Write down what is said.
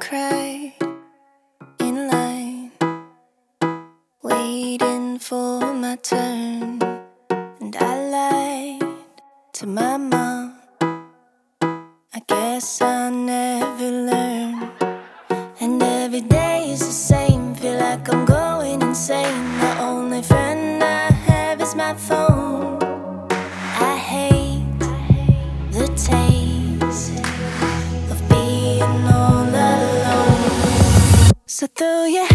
cried in line, waiting for my turn. And I lied to my mom. I guess I'll never learn. And every day is the same, feel like I'm going insane. The only friend I have is my phone. I hate the taste of being all alone. So throw your